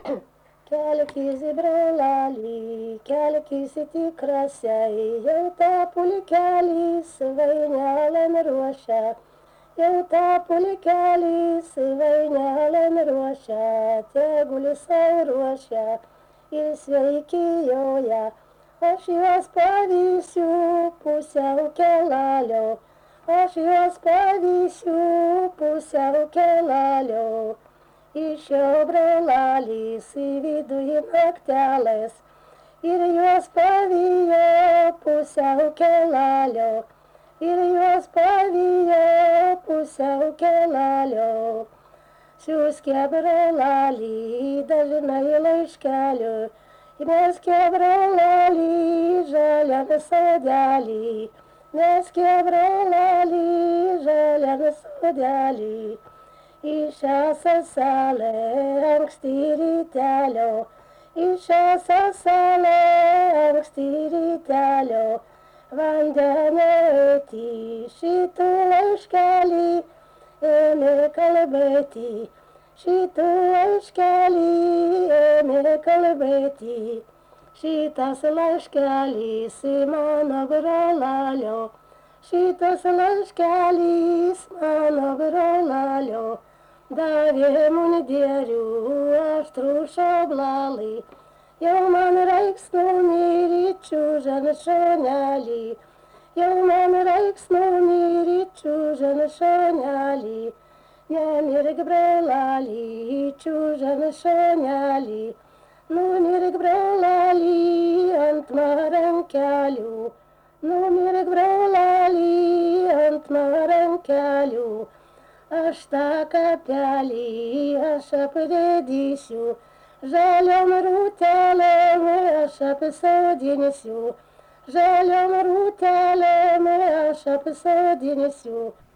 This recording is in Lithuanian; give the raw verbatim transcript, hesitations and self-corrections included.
Kelkis brolali, kelkis tikrasiai, jau tapo kelis vainelėm ruošia, jau tapo kelis vainelėm ruošia, tegul jisai ruošia ir sveiki joja. Aš juos pavysiu pusiau kelalio, aš juos pavysiu pusiau kelalio. Iš jo brolalys į vidų į naktelės ir juos pavijo pusiau kelalio, ir juos pavijo pusiau kelalio. Siųskė brolalį dažnai laiškelių, įmeskė brolalį žaliam sodelį, meskė brolalį žaliam sodelį. Į šią sasalę anksti rytelio, į šią sasalę anksti rytelio, vandenėti šitų laiškelį ėmė kalbėti, šitų laiškelį ėmė kalbėti. Šitas laiškelis mano brolalio, šitas laiškelis mano brolalio. Davė mundierių aštrų šoblalį, jau man reiks numirti čiužan šonelį, jau man reiks numirti čiužan šonelį. Nemirk brolalį čiužan šonelį, numirk brolalį ant marankelių, numirk brolalį ant marankelių. Aš tą kapelį aš apdėdysiu, žaliom rūtelėm aš apsodinsiu, žaliom rūtelėm aš apsodinsiu.